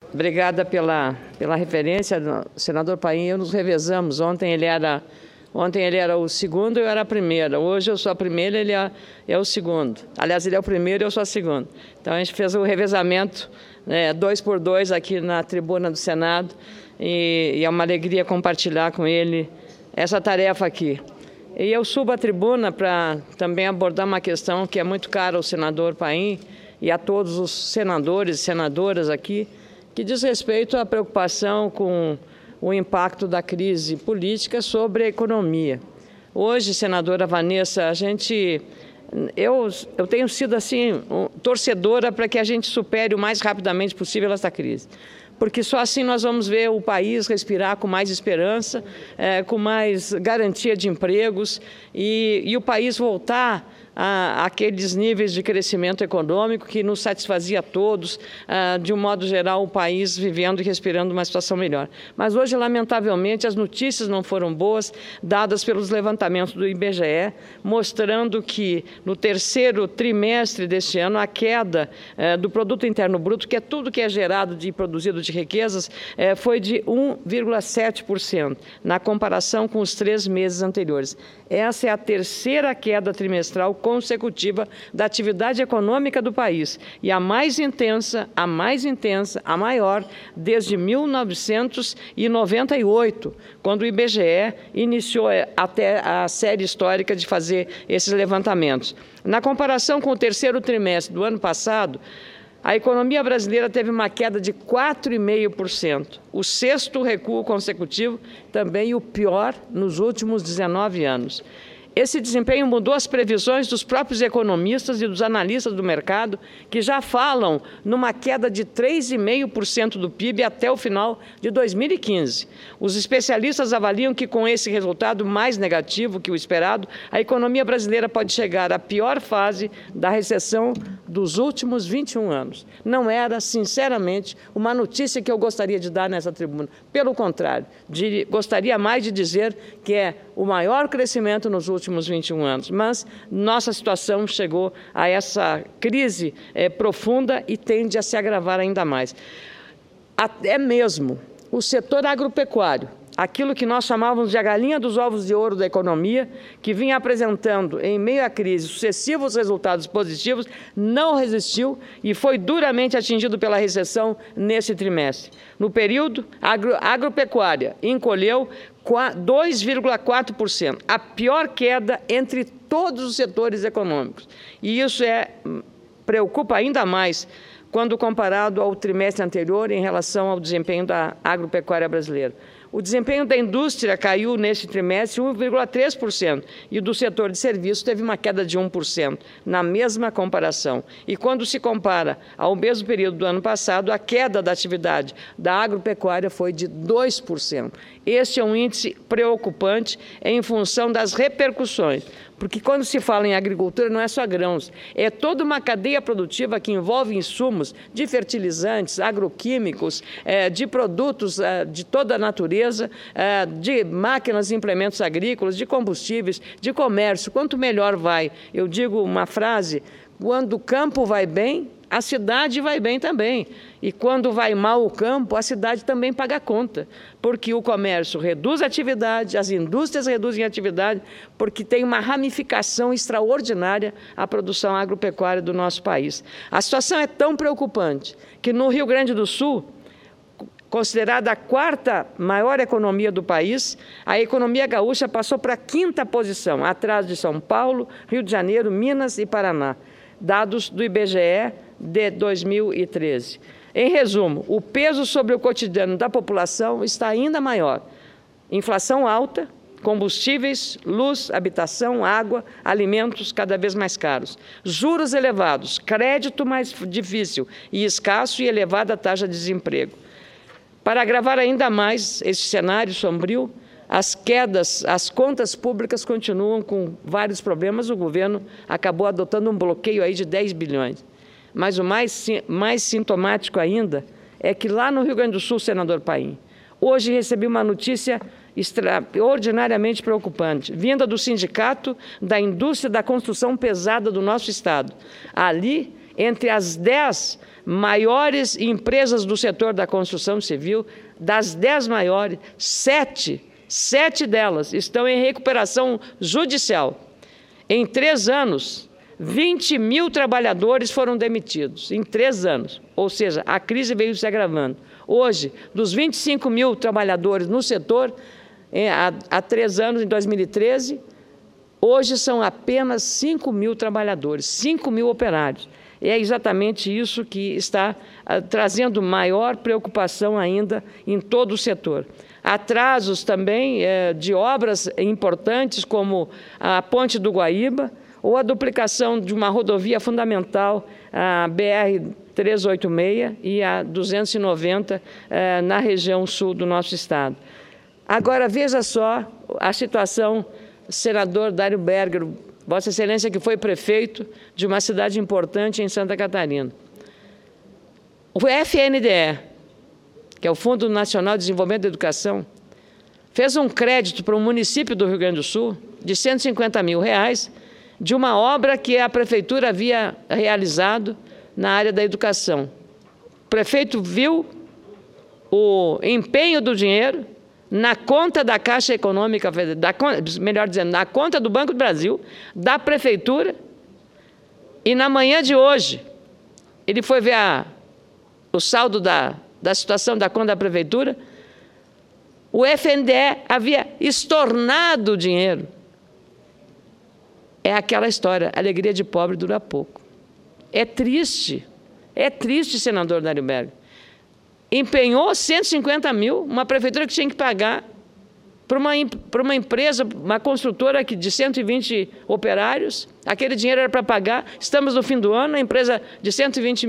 Obrigada pela referência, senador Paim. Eu nos revezamos. Ontem ele era o segundo, eu era a primeira. Hoje eu sou a primeira, ele é o segundo. Aliás, ele é o primeiro e eu sou a segunda. Então, a gente fez o revezamento 2 por 2 aqui na tribuna do Senado e é uma alegria compartilhar com ele essa tarefa aqui. E eu subo à tribuna para também abordar uma questão que é muito cara ao senador Paim e a todos os senadores e senadoras aqui, que diz respeito à preocupação com o impacto da crise política sobre a economia. Hoje, senadora Vanessa, eu tenho sido assim torcedora para que a gente supere o mais rapidamente possível essa crise, porque só assim nós vamos ver o país respirar com mais esperança, com mais garantia de empregos e o país voltar àqueles níveis de crescimento econômico que nos satisfazia a todos, de um modo geral, o país vivendo e respirando uma situação melhor. Mas hoje, lamentavelmente, as notícias não foram boas, dadas pelos levantamentos do IBGE, mostrando que no terceiro trimestre deste ano, a queda do Produto Interno Bruto, que é tudo que é gerado e produzido de riquezas, foi de 1,7%, na comparação com os 3 meses anteriores. Essa é a terceira queda trimestral consecutiva da atividade econômica do país e a mais intensa, a maior, desde 1998, quando o IBGE iniciou até a série histórica de fazer esses levantamentos. Na comparação com o terceiro trimestre do ano passado, a economia brasileira teve uma queda de 4,5%, o 6º recuo consecutivo, também o pior nos últimos 19 anos. Esse desempenho mudou as previsões dos próprios economistas e dos analistas do mercado, que já falam numa queda de 3,5% do PIB até o final de 2015. Os especialistas avaliam que, com esse resultado mais negativo que o esperado, a economia brasileira pode chegar à pior fase da recessão dos últimos 21 anos. Não era, sinceramente, uma notícia que eu gostaria de dar nessa tribuna. Pelo contrário, gostaria mais de dizer que é o maior crescimento nos últimos 21 anos, mas nossa situação chegou a essa crise profunda e tende a se agravar ainda mais. Até mesmo o setor agropecuário, aquilo que nós chamávamos de a galinha dos ovos de ouro da economia, que vinha apresentando, em meio à crise, sucessivos resultados positivos, não resistiu e foi duramente atingido pela recessão nesse trimestre. No período, a agropecuária encolheu 2,4%, a pior queda entre todos os setores econômicos. E isso preocupa ainda mais quando comparado ao trimestre anterior em relação ao desempenho da agropecuária brasileira. O desempenho da indústria caiu neste trimestre 1,3% e o do setor de serviços teve uma queda de 1% na mesma comparação. E quando se compara ao mesmo período do ano passado, a queda da atividade da agropecuária foi de 2%. Este é um índice preocupante em função das repercussões, porque quando se fala em agricultura não é só grãos, é toda uma cadeia produtiva que envolve insumos de fertilizantes, agroquímicos, de produtos de toda a natureza, de máquinas e implementos agrícolas, de combustíveis, de comércio. Quanto melhor vai, eu digo uma frase, quando o campo vai bem, a cidade vai bem também. E quando vai mal o campo, a cidade também paga a conta, porque o comércio reduz a atividade, as indústrias reduzem a atividade, porque tem uma ramificação extraordinária à produção agropecuária do nosso país. A situação é tão preocupante que no Rio Grande do Sul, considerada a 4ª maior economia do país, a economia gaúcha passou para a 5ª posição, atrás de São Paulo, Rio de Janeiro, Minas e Paraná. Dados do IBGE de 2013. Em resumo, o peso sobre o cotidiano da população está ainda maior. Inflação alta, combustíveis, luz, habitação, água, alimentos cada vez mais caros. Juros elevados, crédito mais difícil e escasso e elevada taxa de desemprego. Para agravar ainda mais esse cenário sombrio, as contas públicas continuam com vários problemas. O governo acabou adotando um bloqueio aí de 10 bilhões. Mas o mais sintomático ainda é que lá no Rio Grande do Sul, senador Paim, hoje recebi uma notícia extraordinariamente preocupante, vinda do Sindicato da Indústria da Construção Pesada do nosso estado. Ali, entre as 10 maiores empresas do setor da construção civil, das 10 maiores, 7 delas estão em recuperação judicial. Em 3 anos, 20 mil trabalhadores foram demitidos, em 3 anos. Ou seja, a crise veio se agravando. Hoje, dos 25 mil trabalhadores no setor, há 3 anos, em 2013, hoje são apenas 5 mil trabalhadores, 5 mil operários. É exatamente isso que está trazendo maior preocupação ainda em todo o setor. Atrasos também de obras importantes, como a Ponte do Guaíba, ou a duplicação de uma rodovia fundamental, a BR-386 e a 290 na região sul do nosso estado. Agora, veja só a situação, senador Dário Berger, Vossa Excelência, que foi prefeito de uma cidade importante em Santa Catarina. O FNDE, que é o Fundo Nacional de Desenvolvimento da Educação, fez um crédito para o município do Rio Grande do Sul de R$150 mil, de uma obra que a prefeitura havia realizado na área da educação. O prefeito viu o empenho do dinheiro na conta da Caixa Econômica, melhor dizendo, na conta do Banco do Brasil, da Prefeitura, e na manhã de hoje, ele foi ver o saldo da situação da conta da Prefeitura, o FNDE havia estornado o dinheiro. É aquela história, alegria de pobre dura pouco. É triste, senador Dário Berger. Empenhou R$150 mil, uma prefeitura que tinha que pagar para uma empresa, uma construtora de 120 operários. Aquele dinheiro era para pagar. Estamos no fim do ano, a empresa de 120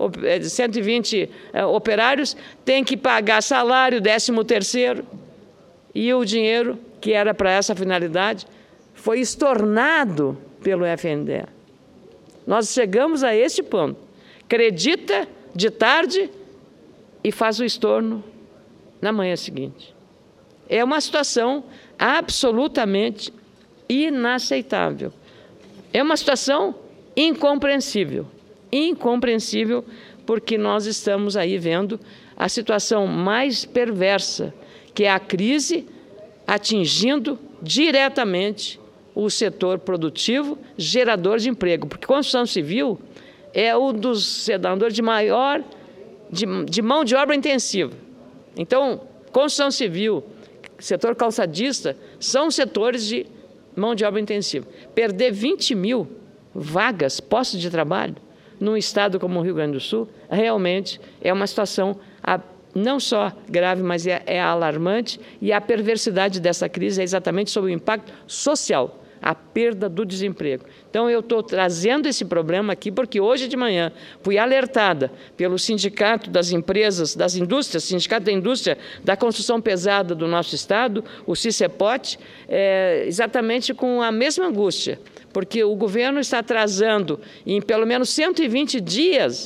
operários tem que pagar salário, 13º, e o dinheiro que era para essa finalidade foi estornado pelo FNDE. Nós chegamos a este ponto. Acredita de tarde e faz o estorno na manhã seguinte. É uma situação absolutamente inaceitável. É uma situação incompreensível. Incompreensível, porque nós estamos aí vendo a situação mais perversa, que é a crise atingindo diretamente o setor produtivo, gerador de emprego. Porque construção civil é um dos setores de maior de mão de obra intensiva. Então, construção civil, setor calçadista, são setores de mão de obra intensiva. Perder 20 mil vagas, postos de trabalho, num estado como o Rio Grande do Sul, realmente é uma situação não só grave, mas é alarmante, e a perversidade dessa crise é exatamente sobre o impacto social, a perda do desemprego. Então, eu estou trazendo esse problema aqui porque hoje de manhã fui alertada pelo Sindicato das Empresas, das Indústrias, Sindicato da Indústria da Construção Pesada do nosso estado, o CICEPOT, exatamente com a mesma angústia, porque o governo está atrasando em pelo menos 120 dias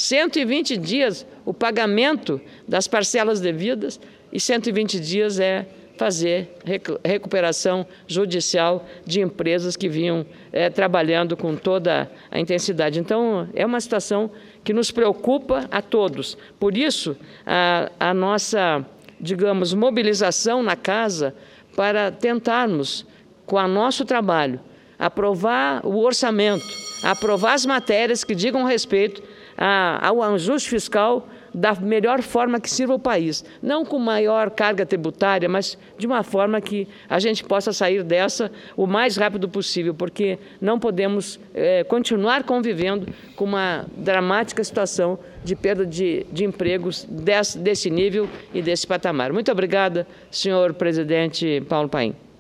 o pagamento das parcelas devidas, e 120 dias é fazer recuperação judicial de empresas que vinham trabalhando com toda a intensidade. Então, é uma situação que nos preocupa a todos. Por isso, a nossa, digamos, mobilização na Casa para tentarmos, com o nosso trabalho, aprovar o orçamento, aprovar as matérias que digam respeito ao ajuste fiscal da melhor forma que sirva o país. Não com maior carga tributária, mas de uma forma que a gente possa sair dessa o mais rápido possível, porque não podemos continuar convivendo com uma dramática situação de perda de empregos desse nível e desse patamar. Muito obrigada, senhor presidente Paulo Paim.